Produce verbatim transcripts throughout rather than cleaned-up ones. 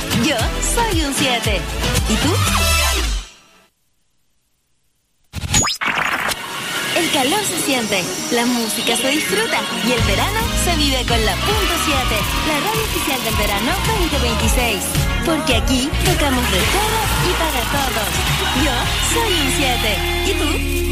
Yo soy un siete. ¿Y tú? El calor se siente, la música se disfruta y el verano se vive con la punto siete, la radio oficial del verano veinte veintiséis. Porque aquí tocamos de todo y para todos. Yo soy un siete. ¿Y tú?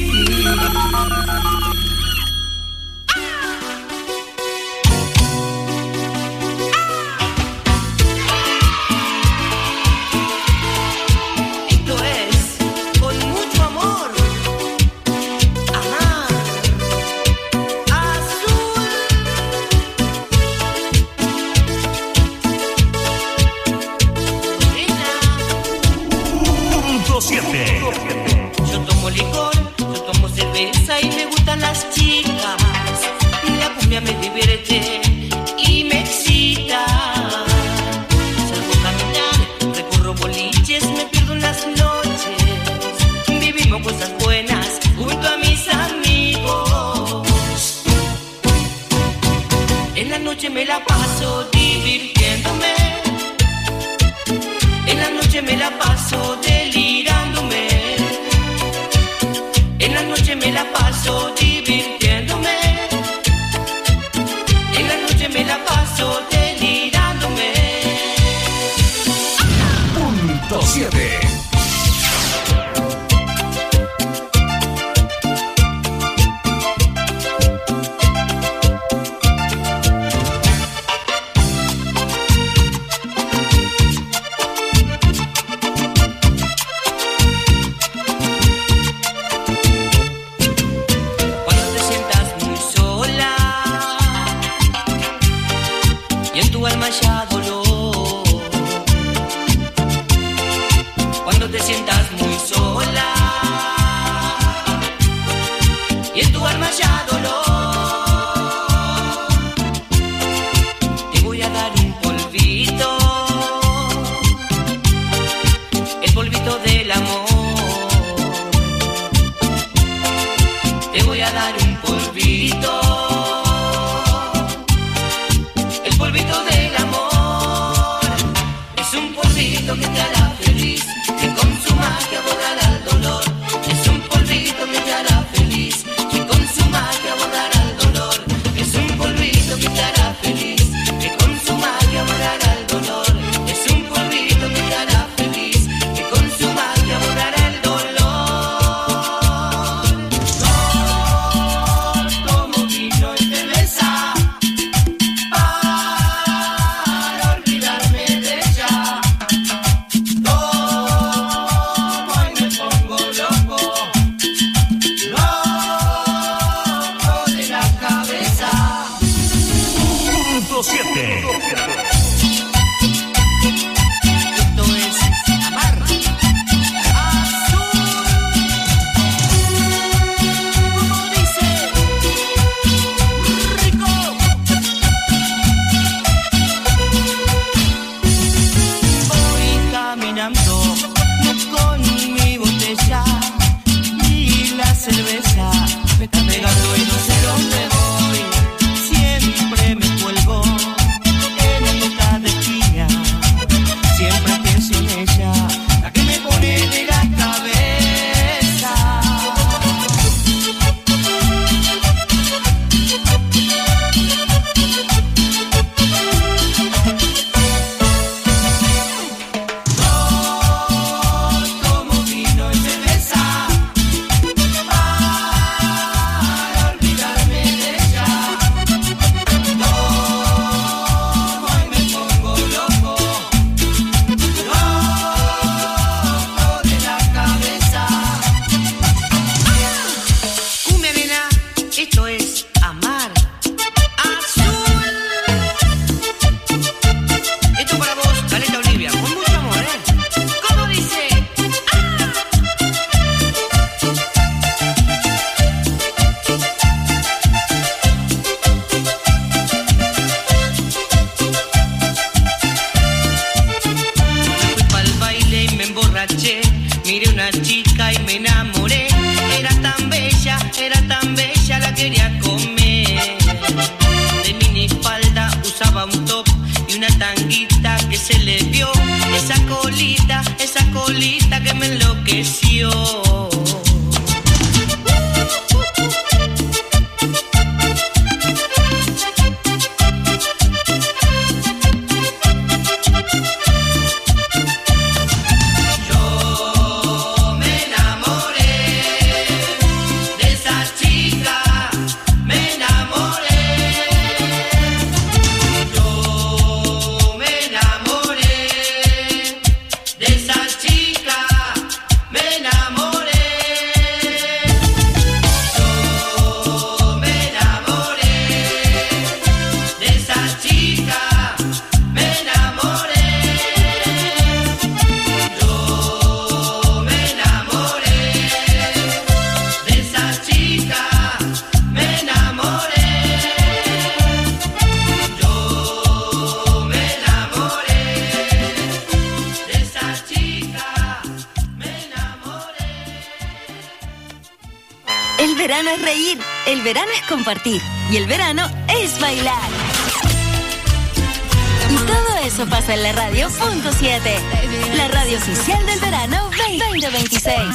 Yo tomo licor, yo tomo cerveza y me gustan las chicas. La cumbia me divierte y me excita. Salgo a caminar, recorro boliches, me pierdo en las noches. Vivimos cosas buenas junto a mis amigos. En la noche me la paso divirtiéndome. En la noche me la paso delirándome. En la noche me la paso divirtiéndome. En la noche me la paso delirándome. Punto siete. Ya dolor. Cuando te sientas muy sola y en tu alma ya dolor, te voy a dar un polvito, el polvito del amor. Te voy a dar un polvito, el polvito del amor. Es un polvito que te hará feliz, que con su magia borrará el dolor. Es un polvito que te hará feliz, que con su magia borrará el dolor. Es un polvito que te hará feliz, que con su magia borrará el dolor. Es un polvito que te hará feliz, que con su magia borrará el dolor. No tomo vino y cerveza para olvidarme de ella. verano es reír, el verano es compartir y el verano es bailar. Y todo eso pasa en la radio punto siete, la radio oficial del verano veinte veintiséis.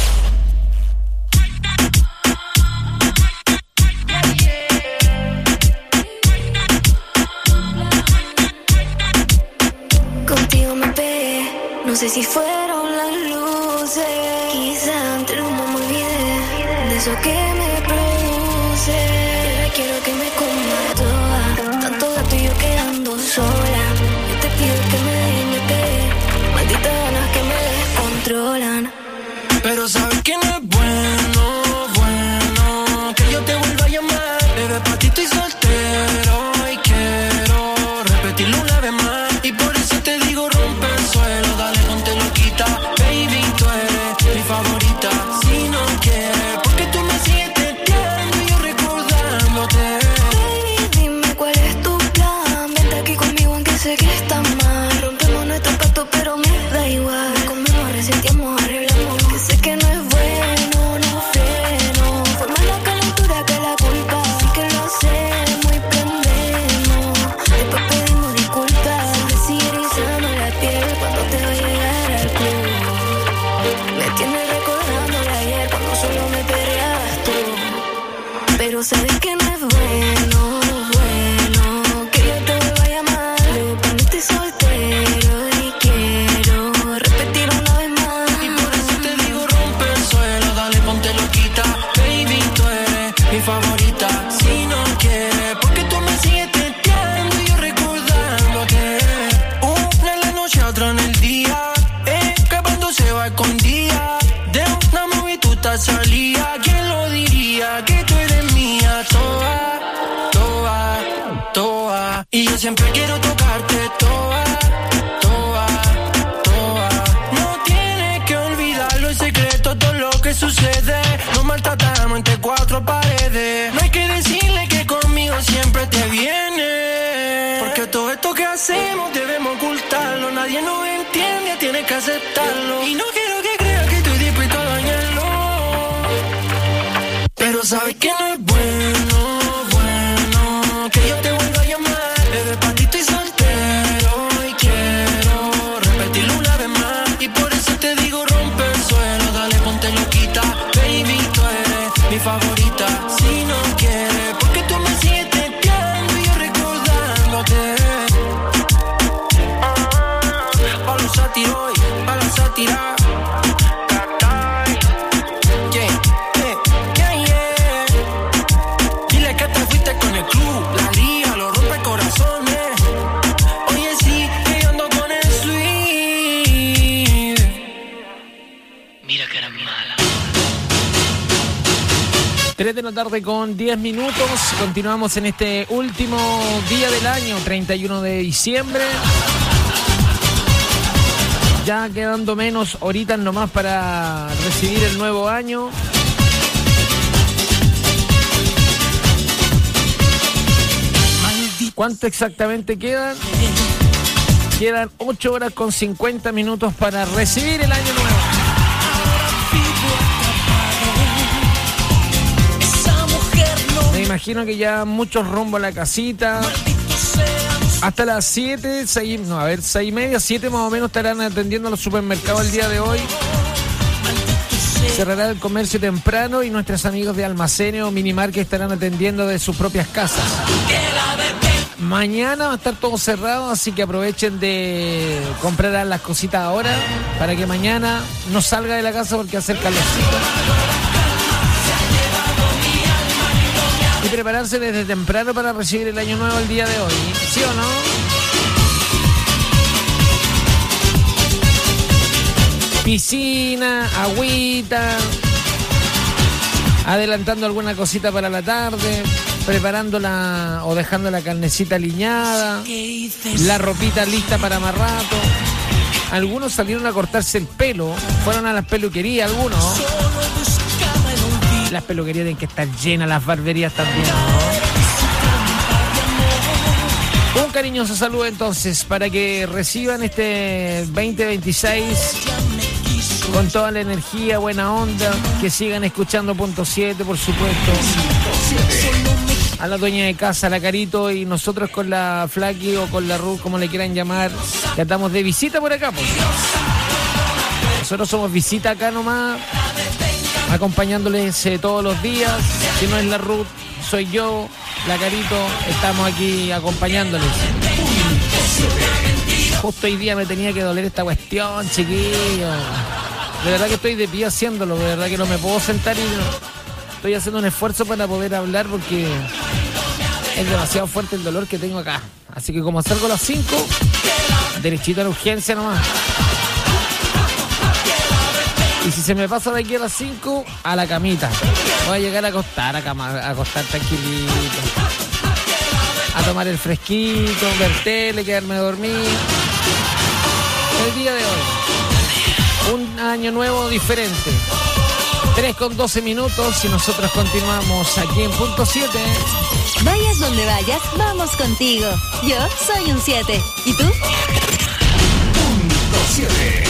Contigo me pegué, no sé si fueron las luces, quizá entre el humo me olvidé de eso que me produce. Ahora quiero que me coma toda, tanto gato y yo quedando sola. Yo te pido que me dejen de querer, malditas ganas que me descontrolan. Pero sabes que no es bueno, bueno, que yo te vuelva a llamar. Bebé, pa' ti estoy soltero y quiero repetirlo una vez más. Y por eso te digo rompe el suelo, dale ponte loquita. Baby, tú eres mi favorita. Si no quieres, porque tú me sigues teteando y yo recordándote. Baby, dime cuál es tu plan. Vente aquí conmigo aunque sé que está mal. Rompemos nuestro pacto pero me da igual. Comemos, resentimos, arreglamos. Que sé que no es bueno, no freno. Fue más la calentura que la culpa. Así que lo hacemos y prendemos. Después pedimos disculpas. Me sigue erizando la piel cuando te veo llegar al club. Me tienes recordando de ayer cuando solo me peleabas tú. Pero sabes que no es bueno, bueno, que yo te vuelva a llamar. Luego para mí estoy soltero y quiero repetir una vez más. Y por eso te digo rompe el suelo, dale ponte loquita. Baby, tú eres mi favorita. Si no quieres, porque tú me sigues teteando y yo recordándote. Una en la noche, otra en el día, escapándose va escondida. De una movie tú estás salida. ¿Quién lo diría? Que tú eres mía, toda, toda, toda. Y yo siempre quiero tocarte toda, toda, toda. No tienes que olvidarlo, el secreto, todo lo que sucede. Nos maltratamos entre cuatro paredes. No hay que decirle que conmigo siempre te viene. Porque todo esto que hacemos debemos ocultarlo. Nadie nos entiende, tienes que aceptarlo. Y no quiero que creas que estoy dispuesto a dañarlo. Pero sabes que no es bueno, bueno, que yo te vuelva a llamar. Bebé, pa' ti estoy soltero y quiero repetirlo una vez más. Y por eso te digo rompe el suelo, dale ponte loquita. Baby, tú eres mi favorita. Si no quieres, porque tú me sigues teteando y yo recordándote. Pa' los sátiros y pa' la sátira. Yeah, yeah, yeah, yeah. Dile que te fuiste con el club, la liga, lo rompe corazones. Oye, sí, que yo ando con el sweet. Mira que eres mala. tres de la tarde con diez minutos. Continuamos en este último día del año, treinta y uno de diciembre. Ya quedando menos horitas nomás para recibir el nuevo año. ¿Cuánto exactamente quedan? Quedan ocho horas con cincuenta minutos para recibir el año nuevo. Me imagino que ya muchos rumbo a la casita. Hasta las siete, seis, no, a ver, seis y media, siete más o menos estarán atendiendo a los supermercados el día de hoy. Cerrará el comercio temprano y nuestros amigos de almacenes o minimarket estarán atendiendo de sus propias casas. Mañana va a estar todo cerrado, así que aprovechen de comprar las cositas ahora para que mañana no salga de la casa porque hace calorcito. Y prepararse desde temprano para recibir el año nuevo el día de hoy, ¿sí o no? Piscina, agüita, adelantando alguna cosita para la tarde, preparándola o dejando la carnecita aliñada, la ropita lista para más rato. Algunos salieron a cortarse el pelo, fueron a las peluquerías algunos. Las peluquerías tienen que estar llenas, las barberías también, ¿no? Un cariñoso saludo entonces para que reciban este veinte veintiséis con toda la energía, buena onda, que sigan escuchando Punto siete, por supuesto. A la dueña de casa, a la Carito, y nosotros con la Flaky o con la Ruth, como le quieran llamar, que estamos de visita por acá, pues. Nosotros somos visita acá nomás, acompañándoles eh, todos los días. Si no es la Ruth, soy yo, la Carito, estamos aquí acompañándoles. Justo hoy día me tenía que doler esta cuestión, chiquillo. De verdad que estoy de pie haciéndolo, de verdad que no me puedo sentar y no. Estoy haciendo un esfuerzo para poder hablar porque es demasiado fuerte el dolor que tengo acá. Así que como salgo a las cinco, derechito a la urgencia nomás. Y si se me pasa de aquí a las cinco, a la camita. Voy a llegar a acostar, a, cama, a acostar tranquilito. A tomar el fresquito, ver tele, quedarme dormido. El día de hoy, un año nuevo diferente. tres con doce minutos y nosotros continuamos aquí en Punto siete. Vayas donde vayas, vamos contigo. Yo soy un siete. ¿Y tú? Punto siete.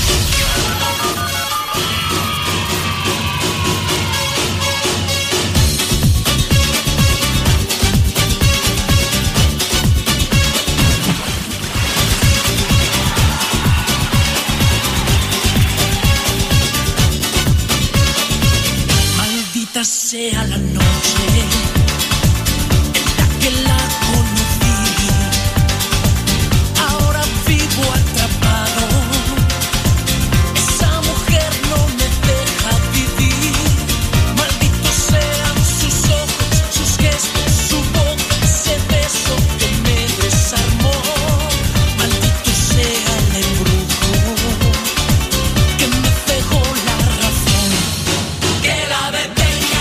Sea la noche en la que la conocí, ahora vivo atrapado, esa mujer no me deja vivir, malditos sean sus ojos, sus gestos, su boca, ese beso que me desarmó, maldito sea el embrujo que me dejó la razón, que la bebé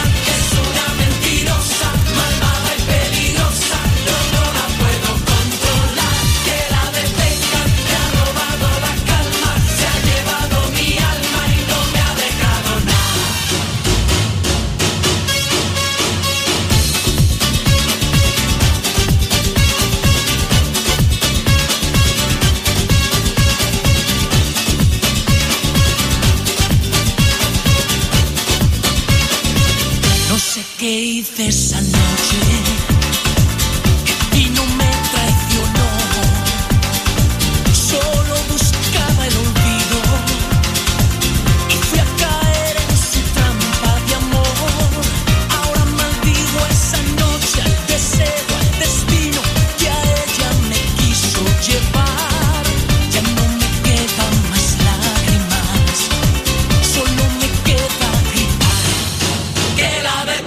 ¿qué hice esa noche? Y no me traicionó. Solo buscaba el olvido y fui a caer en su trampa de amor. Ahora maldigo esa noche, al deseo, al destino que a ella me quiso llevar. Ya no me quedan más lágrimas, solo me queda gritar que la bebé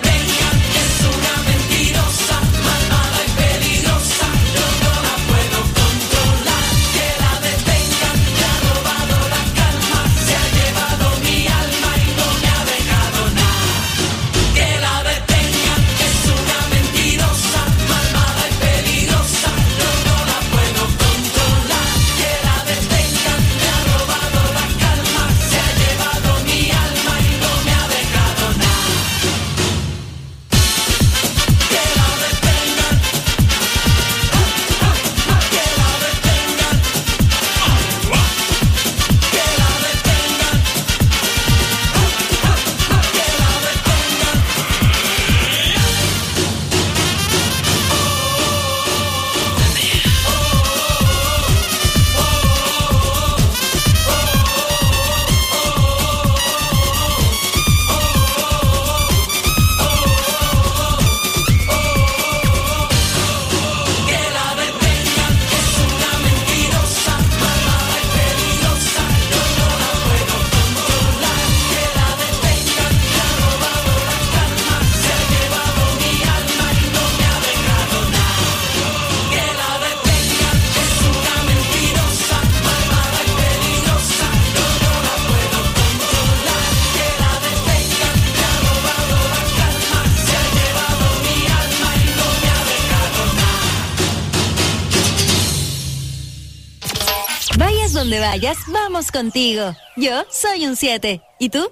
Donde vayas, vamos contigo. Yo soy un siete. ¿Y tú?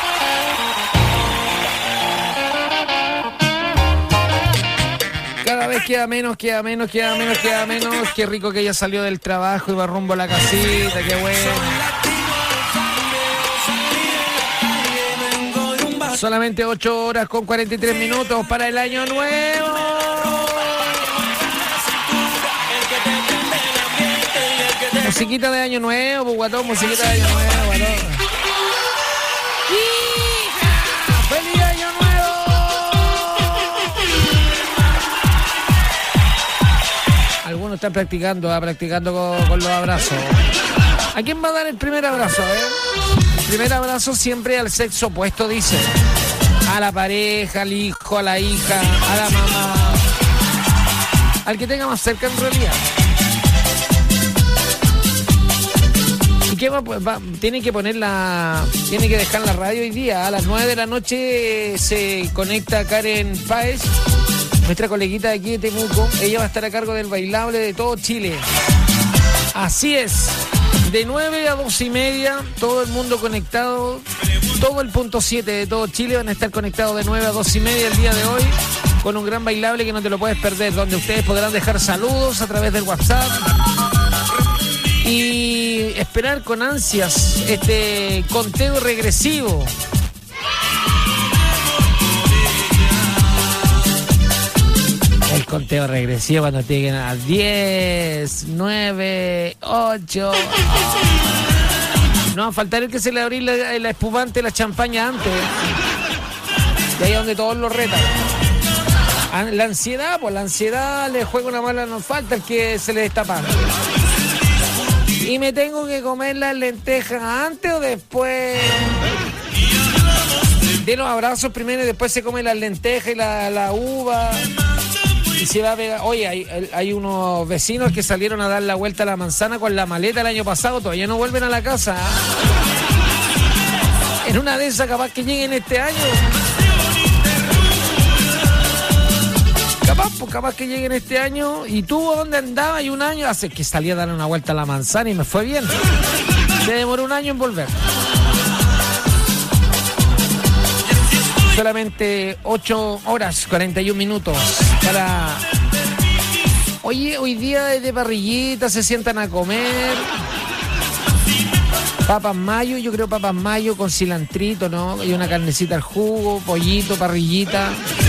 Cada vez menos, queda menos, queda menos, queda menos, queda menos. Qué rico que ella salió del trabajo y va rumbo a la casita, qué bueno. Solamente ocho horas con cuarenta y tres minutos para el año nuevo. Musiquita de año nuevo, pues, guatón, musiquita de año nuevo, guatón. ¡Hija! ¡Feliz año nuevo! Algunos están practicando, ¿eh? practicando con, con los abrazos. ¿A quién va a dar el primer abrazo, eh? El primer abrazo siempre al sexo opuesto, dice. A la pareja, al hijo, a la hija, a la mamá. Al que tenga más cerca en realidad. ¿Y qué va, va? Tiene que poner la... Tiene que dejar la radio hoy día. A las nueve de la noche se conecta Karen Páez, nuestra coleguita de aquí de Temuco. Ella va a estar a cargo del bailable de todo Chile. Así es. De nueve a dos y media, todo el mundo conectado, todo el punto siete de todo Chile van a estar conectados de nueve a dos y media el día de hoy, con un gran bailable que no te lo puedes perder, donde ustedes podrán dejar saludos a través del WhatsApp y esperar con ansias este conteo regresivo. El conteo regresivo cuando lleguen a diez, nueve, ocho. No va a faltar el que se le abrí la, la espumante, la champaña antes. Y ahí es donde todos lo retan. La ansiedad, pues la ansiedad le juega una mala, nos falta el que se le destapa. Y me tengo que comer las lentejas antes o después. De los abrazos primero y después se come las lentejas y la, la uva. Y se va a pegar. Oye, hay, hay unos vecinos que salieron a dar la vuelta a la manzana con la maleta el año pasado, todavía no vuelven a la casa. En una de esas capaz que lleguen este año. Capaz, pues capaz que lleguen este año. ¿Y tú dónde andabas? Y un año hace que salí a dar una vuelta a la manzana y me fue bien. Se demoró un año en volver. Solamente ocho horas, cuarenta y un minutos para... Oye, hoy día es de parrillita, se sientan a comer. Papas mayo, yo creo papas mayo con cilantrito, ¿no? Y una carnecita al jugo, pollito, parrillita.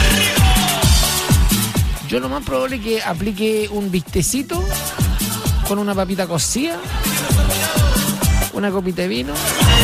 Yo lo más probable es que aplique un bistecito con una papita cocida, una copita de vino.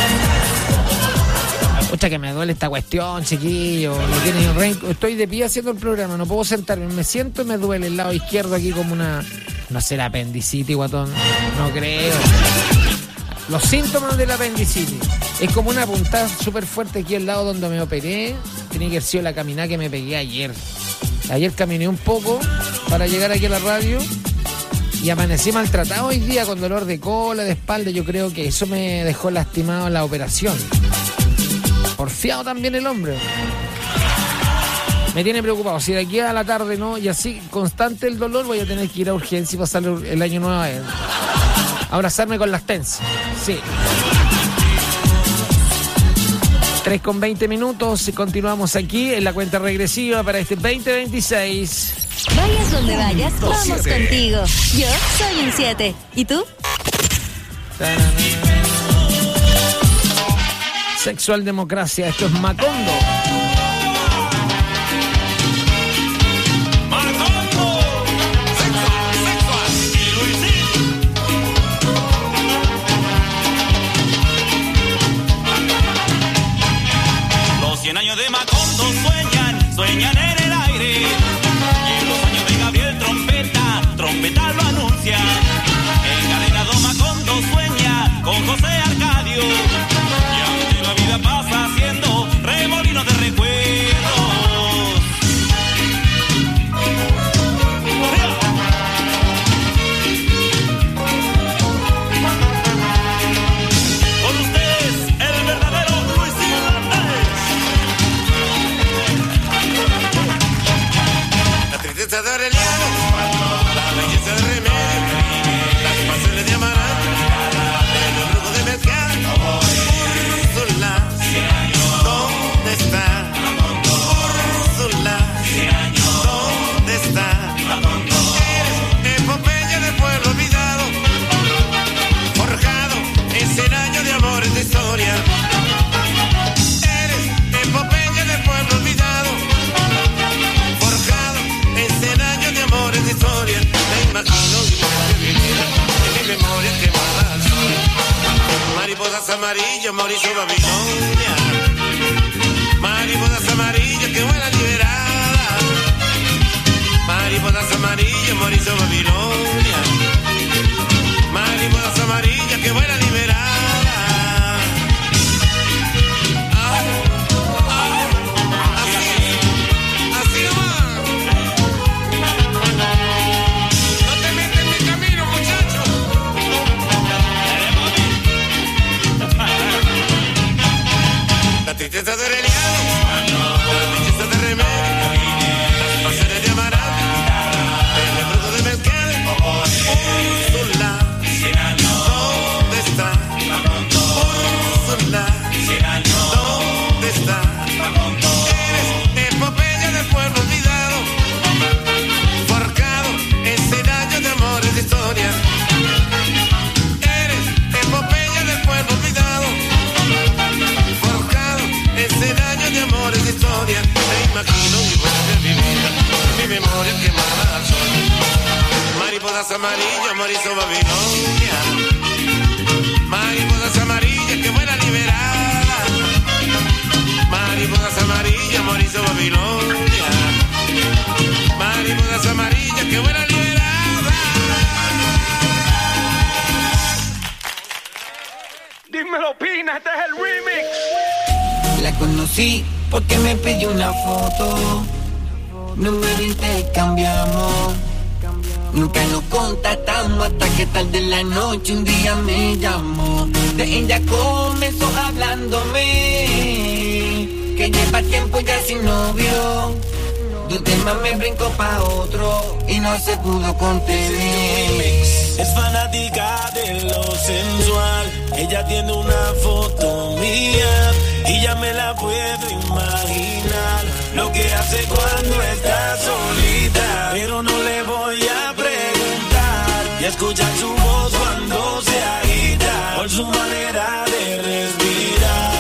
Pucha que me duele esta cuestión, chiquillo. Estoy de pie haciendo el programa, no puedo sentarme. Me siento y me duele el lado izquierdo aquí como una... No sé, la apendicitis, guatón. No creo. Los síntomas de la apendicitis. Es como una puntada súper fuerte aquí al lado donde me operé. Tiene que haber sido la caminada que me pegué ayer. Ayer caminé un poco para llegar aquí a la radio y amanecí maltratado hoy día con dolor de cola, de espalda. Yo creo que eso me dejó lastimado en la operación. Porfiado también el hombre. Me tiene preocupado. Si de aquí a la tarde no, y así constante el dolor, voy a tener que ir a urgencia y pasar el año nuevo a él. Abrazarme con las tensas. Sí. tres con veinte minutos y continuamos aquí en la cuenta regresiva para este veinte veintiséis. Vayas donde vayas, vamos contigo. Yo soy un siete. ¿Y tú? Sexual democracia, esto es Macondo. Macondo, sexual, sexual, y Luisín. Los cien años de Macondo sueñan, sueñan en el aire. Y en los años de Gabriel Trompeta, Trompeta lo anuncia. Encadenado Macondo sueña con José Arcadio. La vida pasa haciendo remolinos de amarillas, Mauricio Babilonia. Mariposas amarillas que vuelan liberadas. Mariposas amarillas, Mauricio Babilonia. Mariposas amarillas que vuelan liberadas. La tristeza de reliado, la tristeza de remedio, las pasiones de amaranto, el rebroto de mezcal, Úrsula, ¿dónde está? Úrsula, ¿dónde está? Eres epopeya del pueblo olvidado, forjado escenario de amores de historia. Eres epopeya del pueblo olvidado, escenario de amores de historia. Me imagino y vuelve a mi vida, mi memoria quemada al sol. Mariposas amarillas, Mauricio Babilonia. Mariposas amarillas que vuelan liberadas. Mariposas amarillas, Mauricio Babilonia. Mariposas amarillas que vuelan liberadas. Dímelo, Pina, este es el remix. La conocí porque me pidió una foto. Número intercambiamos. Nunca nos contactamos hasta que tarde en la noche un día me llamó. De ella comenzó hablándome que lleva tiempo ya sin novio. De un tema me brincó pa' otro y no se pudo contener. Es fanática de lo sensual. Ella tiene una foto mía y ya me la puedo imaginar. Lo que hace cuando está solita, pero no le voy a preguntar. Y escuchar su voz cuando se agita por su manera de respirar.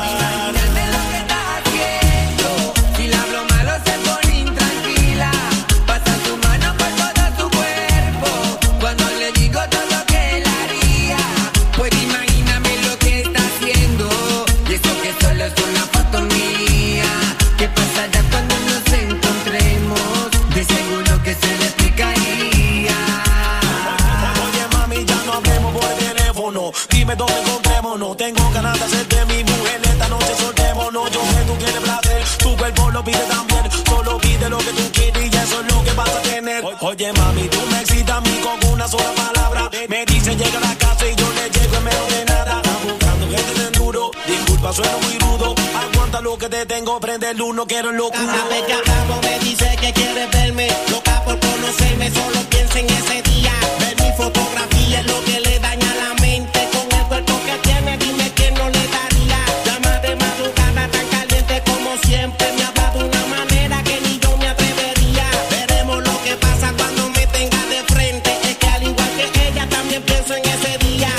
Dime dónde encontrémonos. Tengo ganas de hacerte mi mujer. Esta noche soltémonos. Yo sé tú quieres placer, tu cuerpo lo pide también. Solo pide lo que tú quieres y eso es lo que vas a tener. Oye mami, tú me excitas a mí con una sola palabra. Me dice llega a la casa y yo le llego en menos de nada. Está buscando gente de enduro. Disculpa, sueno muy rudo. Aguanta lo que te tengo, prende el uno, quiero el locuro. Cada vez que hablamos me dice que quiere verme. Loca por conocerme, solo piensa en ese día. Ver mi fotografía es lo que le daña la mente. Con el cuerpo que tiene, dime quién no le daría. Llama de madrugada tan caliente como siempre. Me habla de una manera que ni yo me atrevería. Veremos lo que pasa cuando me tenga de frente. Es que al igual que ella también pienso en ese día.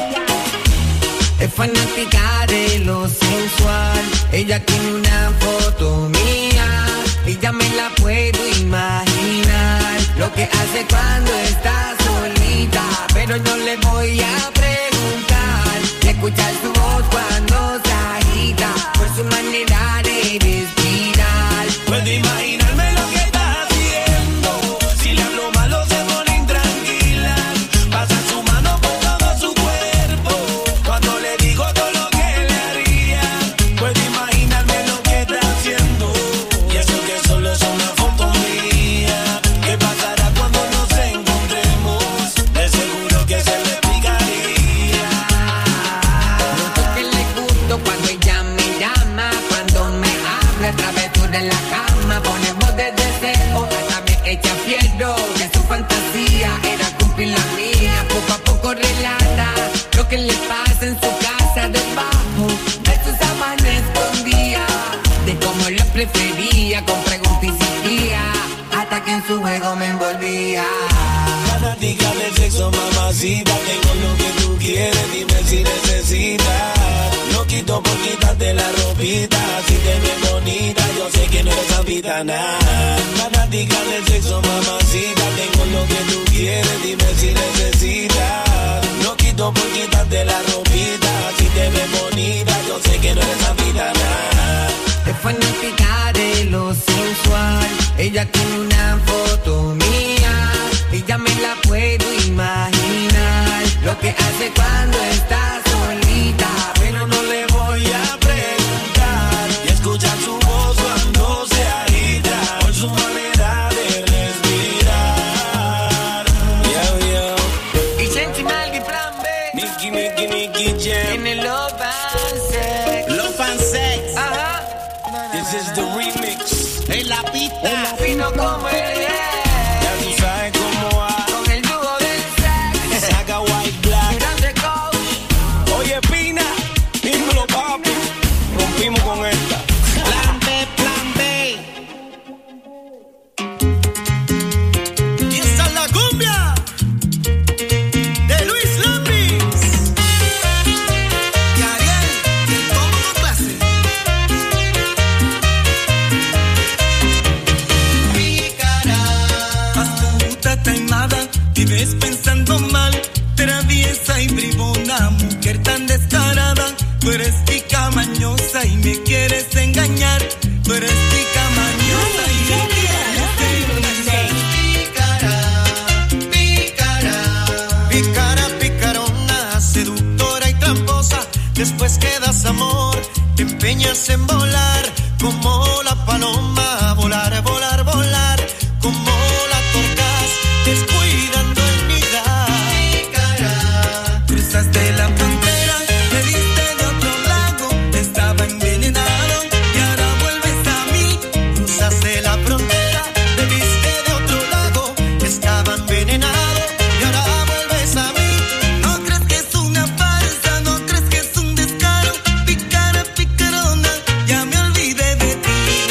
Es fanática de lo sensual. Ella tiene una foto mía y ya me la puedo imaginar. Lo que hace cuando está solita, pero no le voy a preguntar. Y escuchar su voz cuando se agita por su manera de respirar. Puedo imaginarme lo que está haciendo. Si le hablo malo se pone intranquila. Pasa su mano por todo su cuerpo. Cuando le digo todo lo que le haría. Puedo imaginarme lo que está haciendo. Y eso que solo es una foto mía. ¿Qué pasará cuando nos encontremos? De seguro que se le picaría. Noto que le gusto cuando ella me llama. Cuando me habla, travesura en la cama. Ponemos de deseo hasta me echa fierro. Que su fantasía era cumplir la mía. Poco a poco relata lo que le pasa en su casa debajo de sus sábanas escondía. De cómo lo prefería, con preguntas insistía, hasta que en su juego me envolvía. Fanática del sexo, mamacita. Tengo lo que tú quieres, dime si necesitas. No quito por quitarte la ropita. Si te ves bonita, yo sé que no eres ambitana. Fanática del sexo, mamacita. Tengo lo que tú quieres, dime si necesitas. No quito por quitarte la ropita. Si te ella con una foto mía y ya me la puedo imaginar lo que hace cuando está solita, pero no le voy a preguntar Y escuchar su voz cuando se agita por su manera de respirar. Yo, yo. y Sentinel y Plan B Nicky, Nicky, Nicky Jam. en el Love and Sex. Love and Sex. Ajá. This is the remix. En la pista. Fino como el yeah. Ya tú sabes cómo va. Con el dúo del sex. Saca White Black. Grande coach. Oye, Pina, dímelo, papi. Rompimos con esta. Plan B, plan B. Y esta es la cumbia de Luis Lambis y Ariel, del Combo con Clase. Pícara, astuta, taimada, vives pensando mal, traviesa y bribona, mujer tan descarada. Tú eres tica mañosa y me quieres engañar. Tú eres tica mañosa y me quieres engañar. Pícara, pícara, pícara, picarona, seductora y tramposa. Después que das amor, te empeñas en volar como la paloma, volar, volar, volar, como la torcas, descuidando el nidar. Pícara, cruzaste la frontera, me diste de otro lago, estaba envenenado y ahora vuelves a mí. Cruzaste la frontera, me diste de otro lago, estaba envenenado y ahora vuelves a mí. No crees que es una farsa, no crees que es un descaro, pícara, picarona, ya me olvidé de ti.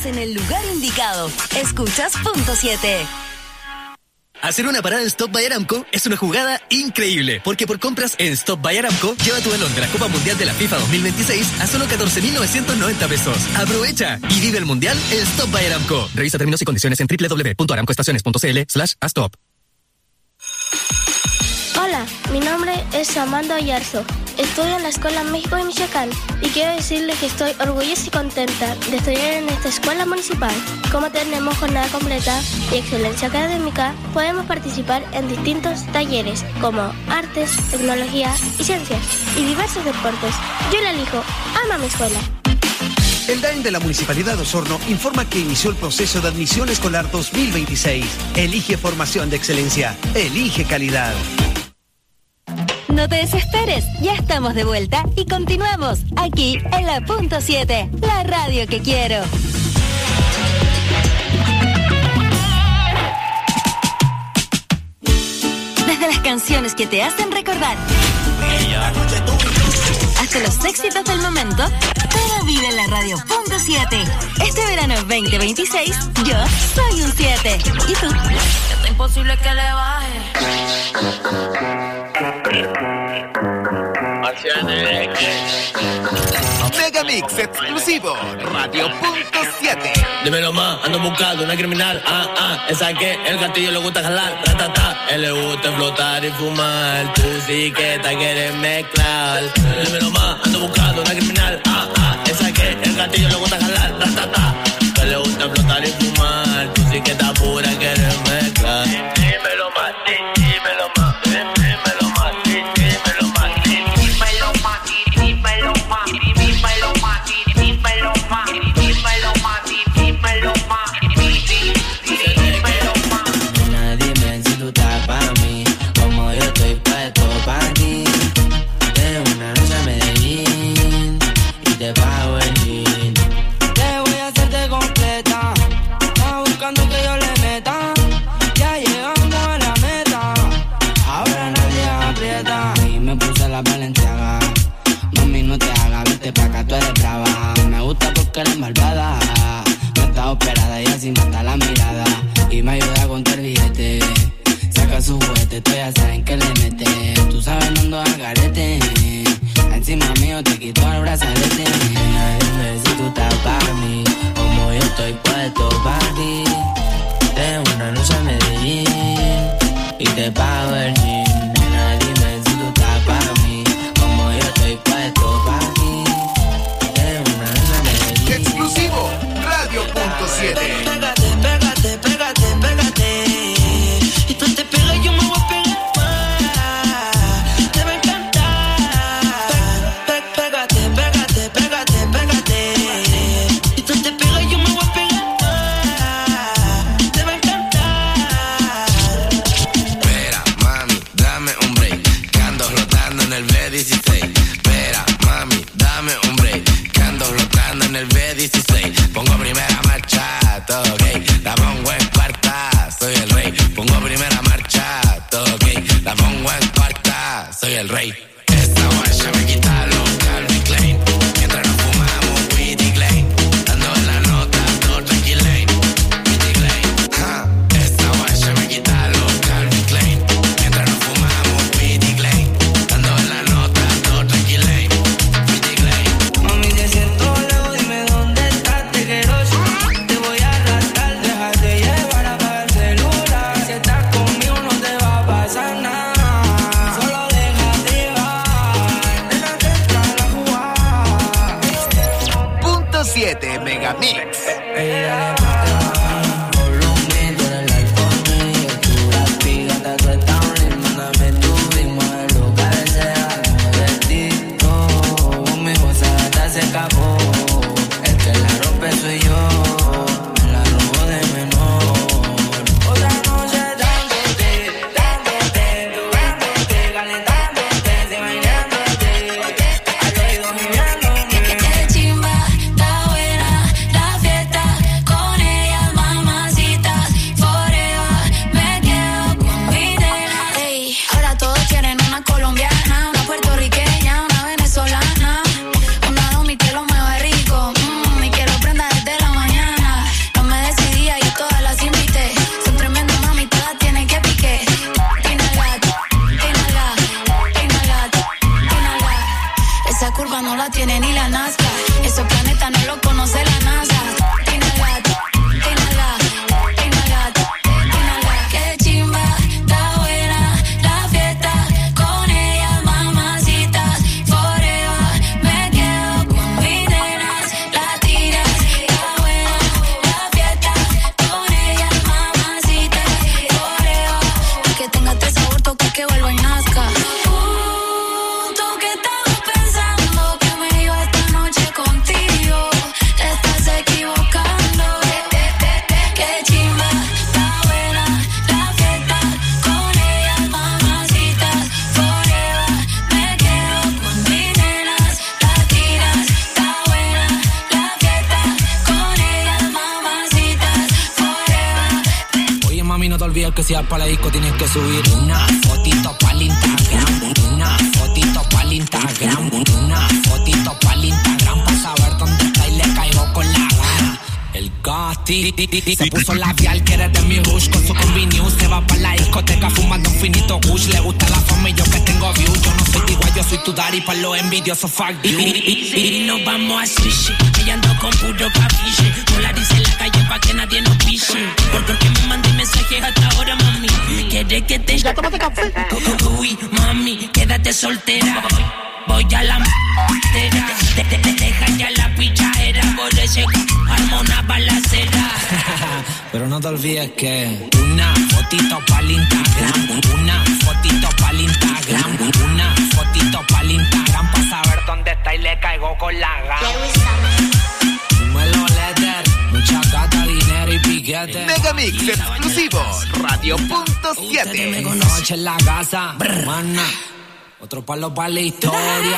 Estás en el lugar indicado. Escuchas Punto siete. Hacer una parada en Stop by Aramco es una jugada increíble, porque por compras en Stop by Aramco, lleva tu balón de la Copa Mundial de la FIFA dos mil veintiséis a solo catorce mil novecientos noventa pesos. Aprovecha y vive el Mundial en Stop by Aramco. Revisa términos y condiciones en doble u doble u doble u punto aramcoestaciones punto c l slash a stop. Hola, mi nombre es Amanda Oyarzo. Estudio en la Escuela México de Michoacán y quiero decirles que estoy orgullosa y contenta de estudiar en esta escuela municipal. Como tenemos jornada completa y excelencia académica, podemos participar en distintos talleres como artes, tecnología y ciencias y diversos deportes. Yo la elijo. Ama mi escuela. El D A E N de la Municipalidad de Osorno informa que inició el proceso de admisión escolar dos mil veintiséis. Elige formación de excelencia. Elige calidad. No te desesperes, ya estamos de vuelta y continuamos aquí en la Punto siete, la radio que quiero. Desde las canciones que te hacen recordar hasta los éxitos del momento, pero vive en la radio Punto siete. Este verano veinte veintiséis, yo soy un siete. ¿Y tú? Es imposible que le baje. Megamix exclusivo, Radio Punto siete. Dímelo más, ando buscando una criminal. Ah, ah, esa que el gatillo le gusta jalar. Ratata, él le gusta flotar y fumar. Tú sí que te quieres mezclar. Dímelo más, ando buscando una criminal. Ah, ah, esa que el gatillo le gusta jalar. Ratata, él le gusta flotar y fumar. Tú sí que estás pura, quieres mezclar. Dímelo más, dímelo más, dímelo más, dímelo más, dímelo más, dímelo más, dímelo más, dímelo más, dímelo más, dímelo más, dímelo más. Nena, dime si tú estás pa' mí, como yo estoy puesto pa' ti. De una noche a Medellín y te pago el jean. Te voy a hacerte completa, estás buscando que yo le meta. Ya llegamos a la meta, ahora nadie aprieta. Y me puse la Balenciaga, mami no te hagas, vete pa' acá, tú eres brava. Me gusta porque eres malvada, no está operada y así mata la mirada. Y me ayuda a contar billete, saca su juguete, tú ya saben que le mete. Tú sabes no ando al garete, encima mío te quito el brazalete. Nena, dime si tú estás para mí, como yo estoy puesto para ti. De una noche a Medellín y te pago el jean. Nena, dime si tú estás para mí, como yo estoy puesto para ti. De una noche a Medellín. Exclusivo, Radio Punto siete. Pégate, pégate, pégate, pégate. Y tú te pegas y yo me voy a pegar más. Te va a encantar. Pe- pe- Pégate, pégate, pégate, pégate. Y tú te pegas y yo me voy a pegar más. Te va a encantar. Espera, mami, dame un break, que ando flotando en el B dieciséis. Espera, mami, dame un break, que ando flotando en el B dieciséis. Pongo primera marcha, todo ok, la pongo en cuarta, soy el rey. Pongo primera marcha, todo ok, la pongo en cuarta, soy el rey. Esta guacha me quita los Calvin Klein, mientras nos fumamos weed y Klein, dando la nota, todo tranquilain, weed y Klein. Ja, esta guacha me quita los Calvin Klein, mientras nos fumamos weed y Klein, dando la nota, todo tranquilain, weed y Klein. Mami, te siento lejos, dime dónde estás, te quiero yo. Te voy a arrastrar, déjate llevar, apaga el celular. Si estás conmigo no te va a pasar nada, solo déjate llevar, déjate entrar a jugar. Punto siete Megamix. Ella volumen, tú eres el iPhone mío, tú la pigas, te tú estás un mándame tu ritmo, el lugar sea destino. Mi voz hasta se escapó, el que la rompe soy yo, la robo de menor. Otra noche dándote, dándote, dándote, calentándote, sí, bailándote, al oído gimiéndome. Qué chimba, está buena la fiesta, la tiene ni la Nazca. Esos planetas no los conoce la NASA. Inhala, inhala, inhala, inhala. Qué chimba, está buena la fiesta. Con ella, mamacitas, forever. Me quedo con mis nenas, latinas. Está buena la fiesta. Con ella, mamacitas, forever. Que tenga este sabor, toca que vuelva y nazca. Que si vas para la disco tienes que subir una fotito para el Instagram, una fotito para el Instagram, una fotito para el Instagram, para saber dónde está y le caigo con la gana. El Gosti se puso labial, quiere de mi rush con su combi news. Se va para la discoteca fumando un finito gush. Le gusta la fama y yo que tengo views. Yo no soy tu igual, yo soy tu daddy para los envidiosos, fuck you. Y nos vamos a sushi. Ella ando con puro capiche. Polarice en la calle pa' que nadie nos piche. Porque me mandé mensajes hasta ahora, mami. Quiere que te... Ya tómate café. Uy, mami, quédate soltera. Voy a la m***era. Te, te, te deja ya la pichadera. Por ese arma una balacera. Pero no te olvides que una fotito para el Instagram, una fotito para el Instagram, una fotito para el Instagram, para saber dónde está y le caigo con la gana. Dímelo, letter, mucha gata, dinero y piquete. Megamix exclusivo, Radio punto siete. Noche en la casa, mana. Otro palo para la historia.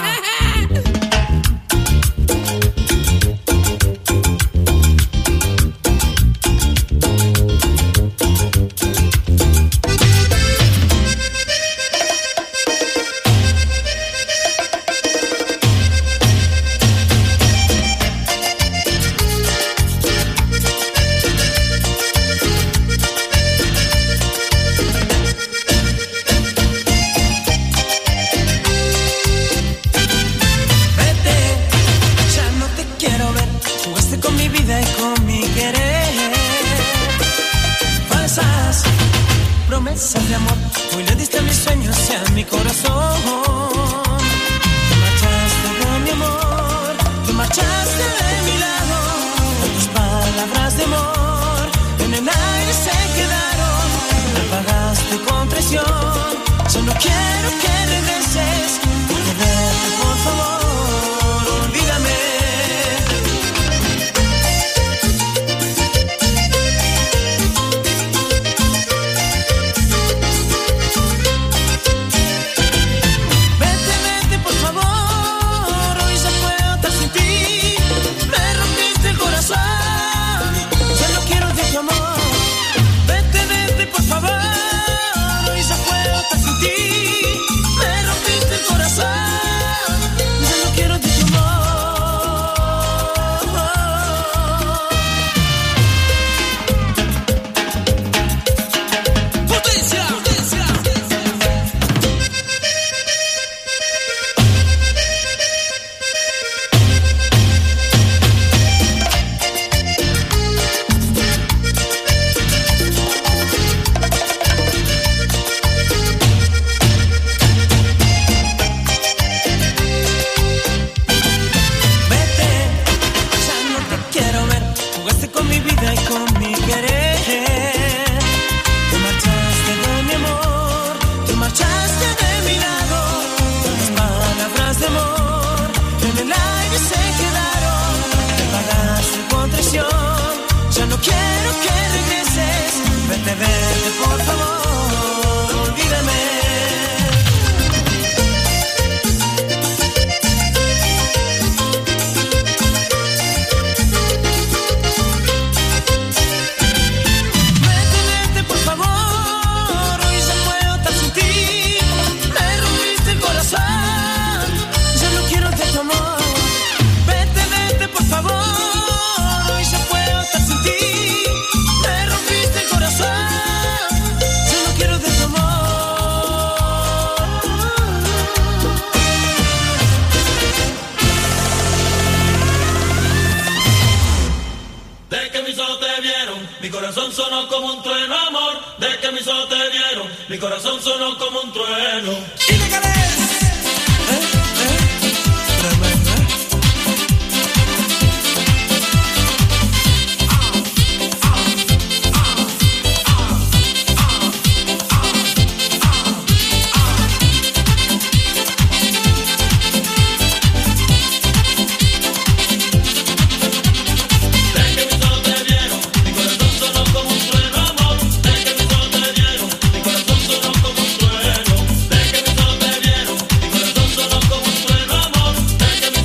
De amor, hoy le diste a mis sueños y a mi corazón. Te marchaste de mi amor, te marchaste de mi lado. Tantas palabras de amor en el aire se quedaron. Me pagaste con traición. Solo quiero que regreses. Porque vete, por favor, olvídame. Solo quiero de tu amor. de que mis ojos te vieron, mi corazón sonó como un trueno. De que mis ojos te vieron, mi corazón sonó como un trueno, amor. De que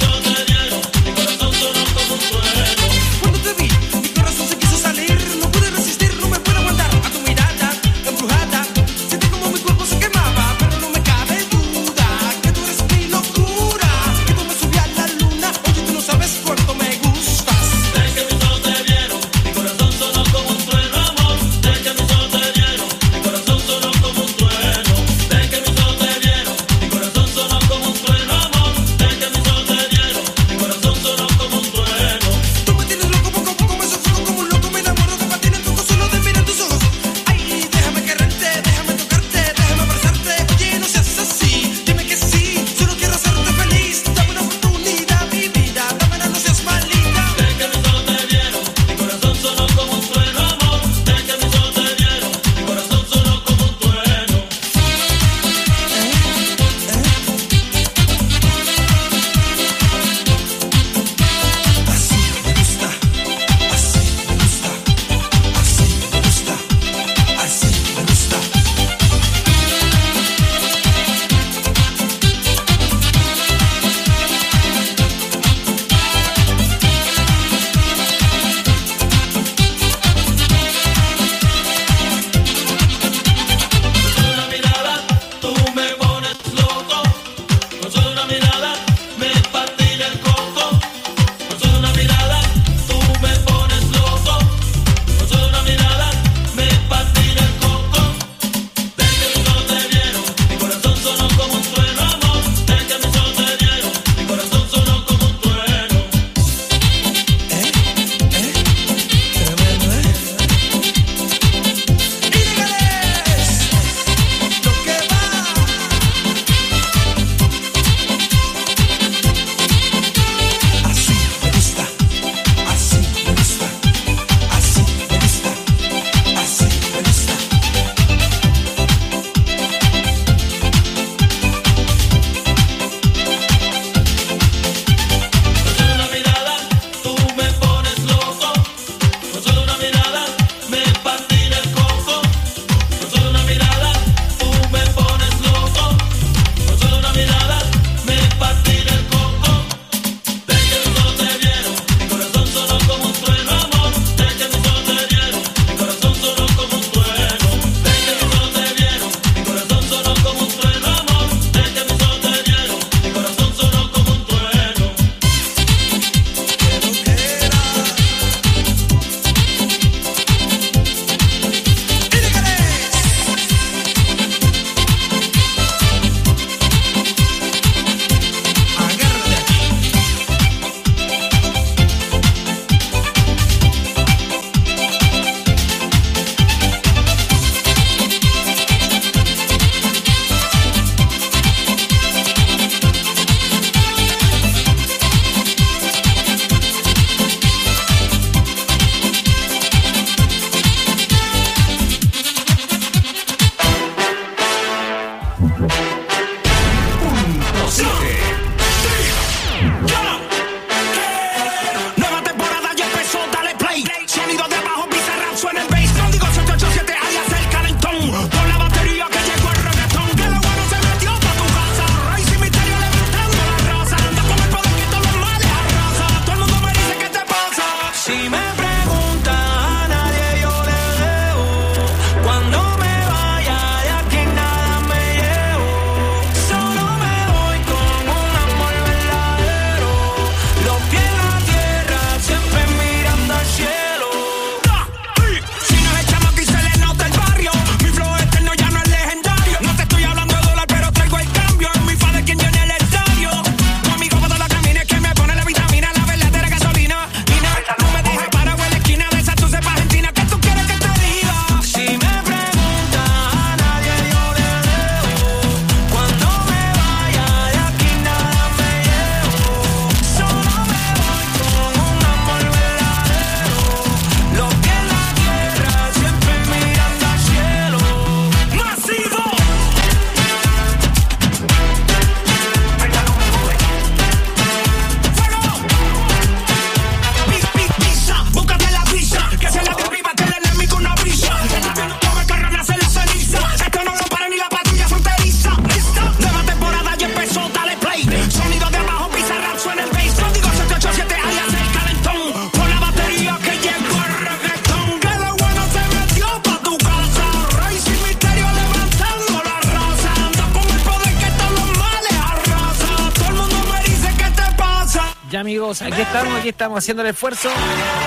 amigos. Aquí estamos, aquí estamos haciendo el esfuerzo. Eh,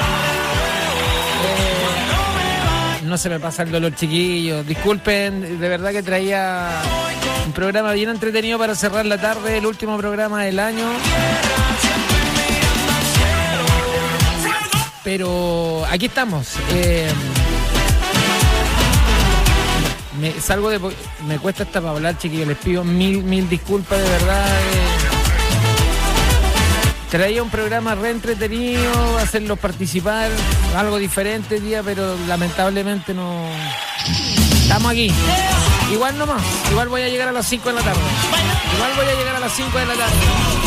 no se me pasa el dolor, chiquillos. Disculpen, de verdad que traía un programa bien entretenido para cerrar la tarde, el último programa del año. Pero aquí estamos. Eh, me salgo de... Me cuesta hasta para hablar, chiquillos. Les pido mil, mil disculpas, de verdad. Eh, traía un programa re entretenido, hacerlos participar, algo diferente día, pero lamentablemente no... Estamos aquí. Igual nomás. Igual voy a llegar a las cinco de la tarde. Igual voy a llegar a las cinco de la tarde.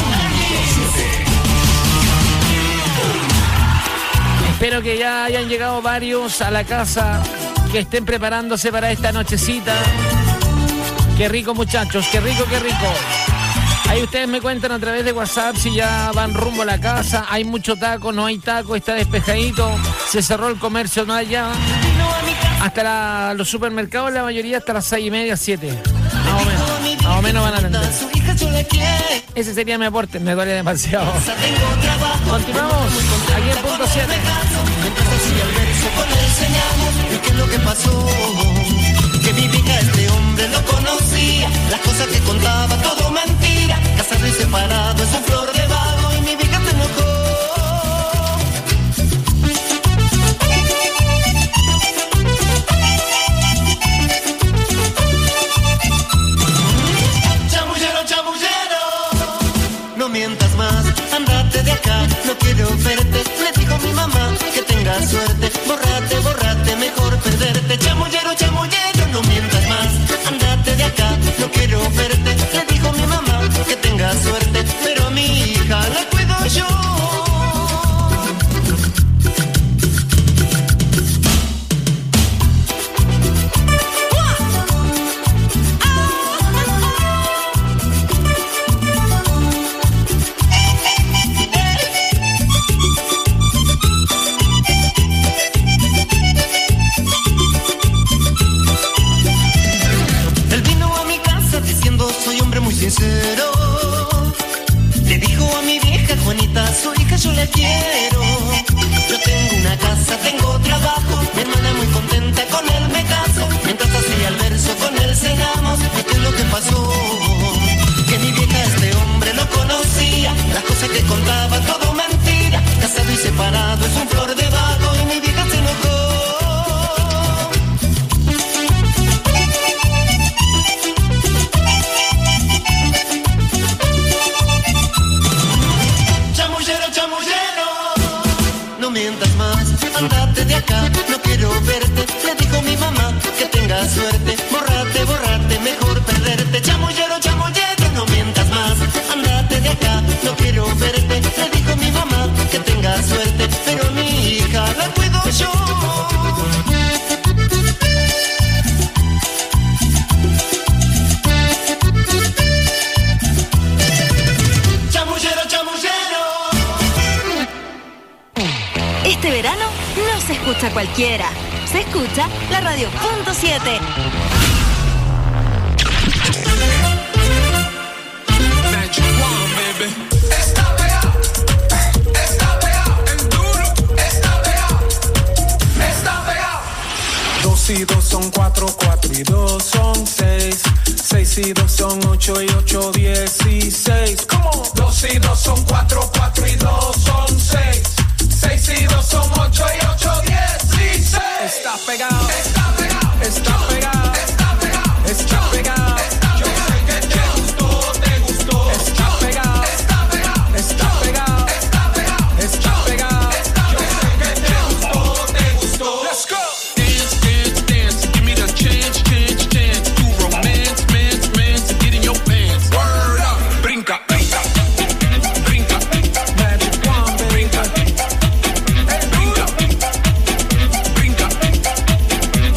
Espero que ya hayan llegado varios a la casa, que estén preparándose para esta nochecita. Qué rico, muchachos, qué rico, qué rico. Ahí ustedes me cuentan a través de WhatsApp si ya van rumbo a la casa. Hay mucho taco, no hay taco, está despejadito. Se cerró el comercio, no hay ya. Hasta la, los supermercados, la mayoría hasta las seis y media, siete. Más o menos, más o menos van a atender. Ese sería mi aporte, me duele demasiado. Continuamos aquí en punto siete. ¿Qué es lo que pasó? Que mi vieja este hombre lo conocía. Las cosas que contaba, todo mentira. Casado y separado, es un flor de vago. Y mi vieja se enojó. Chamullero, chamullero, no mientas más, andate de acá. No quiero verte, le dijo mi mamá. Que tengas suerte, borrate, borrate, mejor perderte. Chamullero, chamullero, no mientas más, andate de acá. No quiero verte, le dijo mi mamá. Que tengas suerte, pero a mi hija la cuido yo. Sincero, le dijo a mi vieja Juanita, su hija yo la quiero. Yo tengo una casa, tengo trabajo, mi hermana muy contenta, con él me caso. Mientras hacía el verso, con él cenamos. ¿Y qué es lo que pasó? Que mi vieja este hombre lo conocía. Las cosas que contaba, todo mentira. Casado y separado, es un flor de vago. Y mi vieja se enojó. Andate de acá, no quiero verte, le dijo mi mamá. Que tengas suerte, borrate, borrate, mejor perderte. Chamullero, chamullero, no mientas más. Andate de acá, no quiero verte, le dijo mi mamá. Que tengas suerte, pero mi hija la cuido yo. Chamullero, chamullero. Este verano no se escucha cualquiera, se escucha la radio punto siete. Está pegado, está pegado, en duro, está pegado, está pegado. Dos y dos son cuatro, cuatro y dos son seis, seis y dos son ocho y ocho dieciséis. ¿Cómo? Dos y dos son cuatro, cuatro y dos son seis. Seis y dos son ocho y ocho, dieciséis. Está pegado, está pegado, está pegado, está pegado, está pegado. Yo sé que te gustó, te gustó. Está pegado, está pegado, está pegado, está pegado, está pegado. Yo sé que te gustó, te gustó. Let's go. Dance, dance, dance. Give me the chance, chance, chance to romance, mance, mance, and get in your pants. Word up, brinca, brinca, brinca, magic wand, brinca.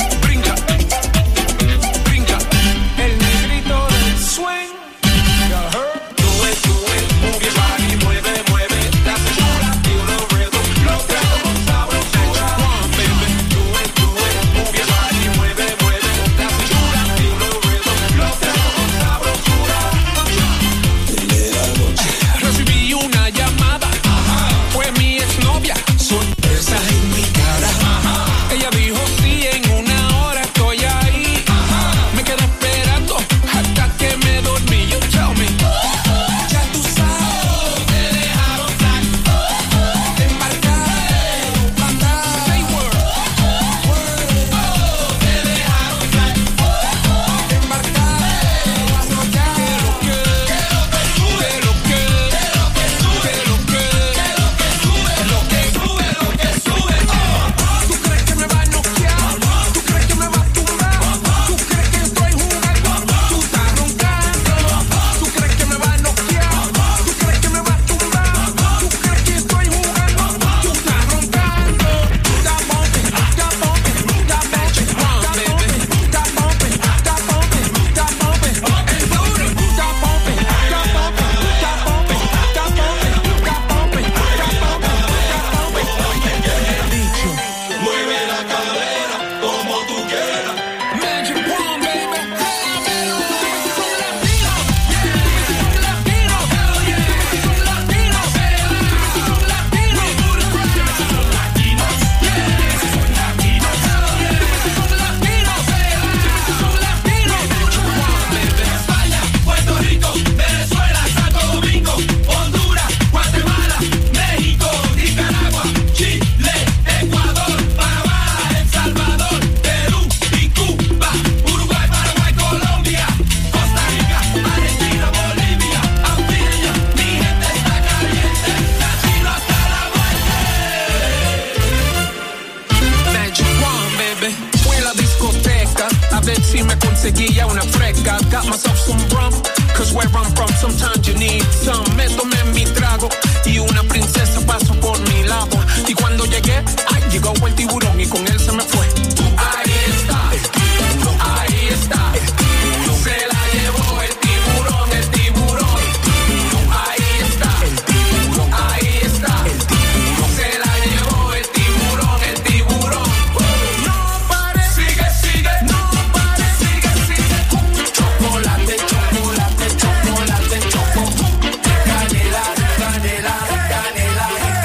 tequila, una fresca. Got myself some rum, cause where I'm from, sometimes you need some. Me tomé mi trago y una princesa pasó por mi lado. Y cuando llegué, ay, llegó el tiburón y con él se me fue. Ahí está, ahí está. Se la llevó el tiburón, el tiburón. Ahí está, ahí está. Se la llevó el tiburón, el tiburón. No pare, sigue, sigue, no pare, sigue, sigue. Chocolate, chocolate, chocolate, choco. Canela, canela, canela.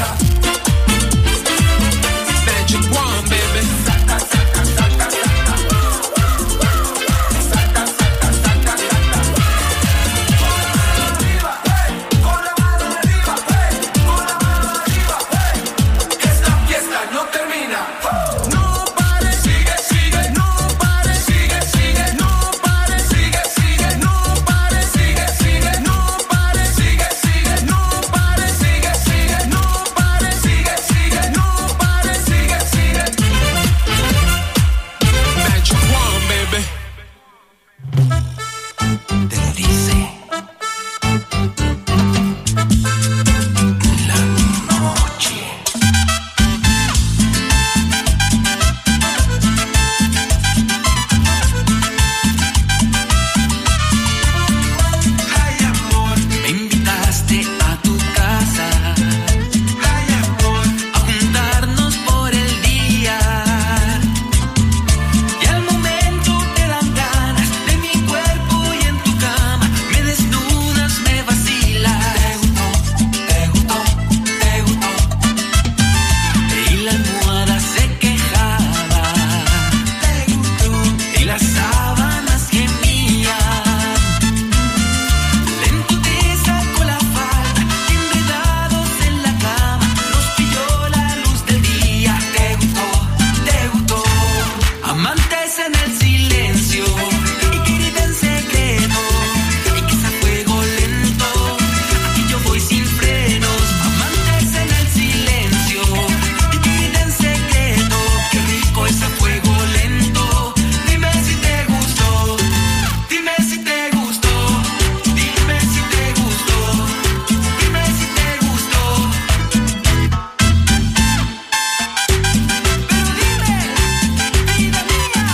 Magic one, baby. Saca, saca, saca, saca. Saca, saca, saca, saca. Con la mano arriba, hey, con la mano arriba, hey, con la mano arriba, hey. Esta fiesta no termina. No pare, sigue, sigue, no pare, sigue, sigue, no pare, sigue, sigue, no pare, sigue, sigue, no pare, sigue, sigue, no pare, sigue, sigue, no pare, sigue, sigue, no pare, sigue, sigue. Magic one, baby. Te lo dice la noche. Ay, amor, me invitaste a tu casa. Ay, amor, a juntarnos por el día. Y al momento te dan ganas de mi cuerpo y en tu cama me desnudas, me vacilas. Te gustó, te gustó, te gustó. Y la almohada se quejaba. Te gustó. Y las sábanas gemían. Lento te sacó la falda y enredados en la cama nos pilló la luz del día. Te gustó, te gustó. Amantes en el silencio y querida en secreto. Y que sea fuego lento, aquí yo voy sin frenos. Amantes en el silencio y querida en secreto. Qué rico es a fuego lento. Dime si te gustó, dime si te gustó, dime si te gustó, dime si te gustó. Pero dime, vida mía.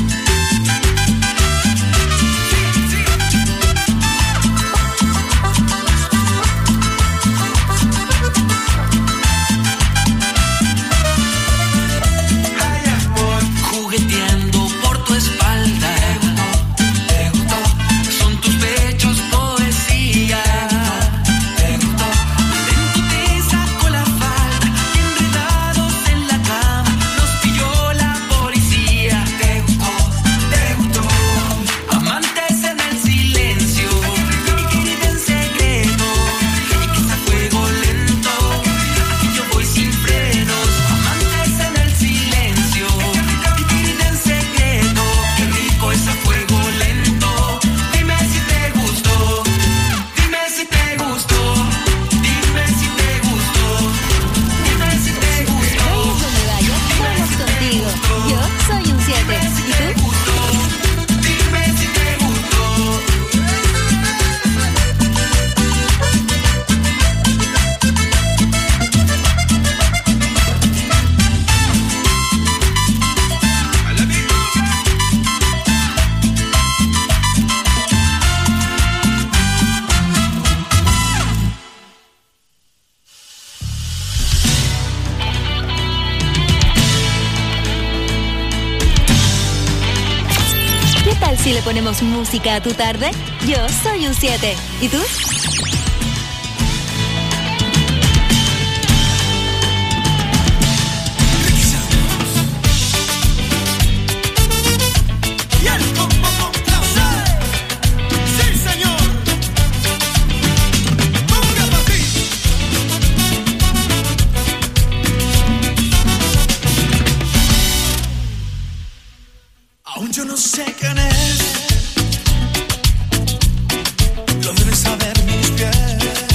Ay, amor, jugueteando por tu espalda. Te gustó, son tus pechos poesía. Te gustó, lento te sacó la falda y enredados en la cama nos pilló la policía. Te gustó, te gustó. Amantes en el silencio y querida en secreto. Y que sea fuego lento, aquí yo voy sin frenos. Amantes en el silencio y querida en secreto. Qué rico es a fuego lento. Dime si te gustó, dime si te gustó, dime si te gustó, dime si te gustó. Vayas donde vayas, vamos contigo. Yo soy un siete. ¿Y tú? Dime si te gustó. ¿Qué tal si le ponemos música a tu tarde? Yo soy un siete. ¿Y tú? Y el combo con placer. Sí, señor. Ponga para ti. Aún yo no sé quién es. Lo deben saber mis pies.